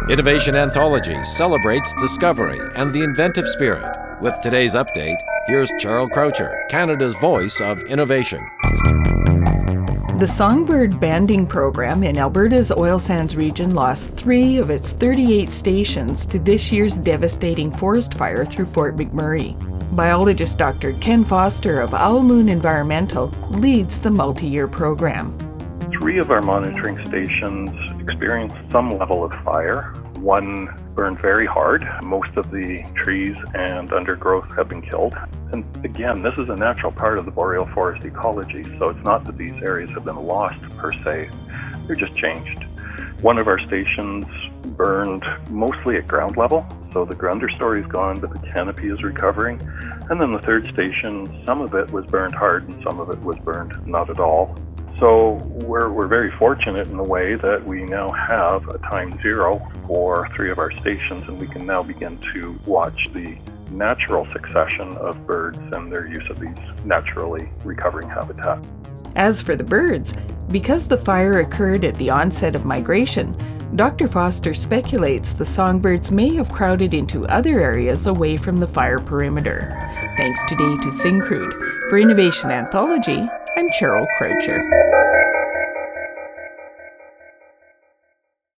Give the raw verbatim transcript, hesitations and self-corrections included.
Innovation Anthology celebrates discovery and the inventive spirit. With today's update, here's Charles Croucher, Canada's voice of innovation. The Songbird Banding Program in Alberta's oil sands region lost three of its thirty-eight stations to this year's devastating forest fire through Fort McMurray. Biologist Doctor Ken Foster of Owl Moon Environmental leads the multi-year program. Three of our monitoring stations experienced some level of fire. One burned very hard. Most of the trees and undergrowth have been killed. And again, this is a natural part of the boreal forest ecology, so it's not that these areas have been lost per se. They're just changed. One of our stations burned mostly at ground level, so the understory is gone, but the canopy is recovering. And then the third station, some of it was burned hard and some of it was burned not at all. So we're, we're very fortunate in the way that we now have a time zero for three of our stations, and we can now begin to watch the natural succession of birds and their use of these naturally recovering habitat. As for the birds, because the fire occurred at the onset of migration, Doctor Foster speculates the songbirds may have crowded into other areas away from the fire perimeter. Thanks today to Syncrude. For Innovation Anthology, I'm Cheryl Croucher.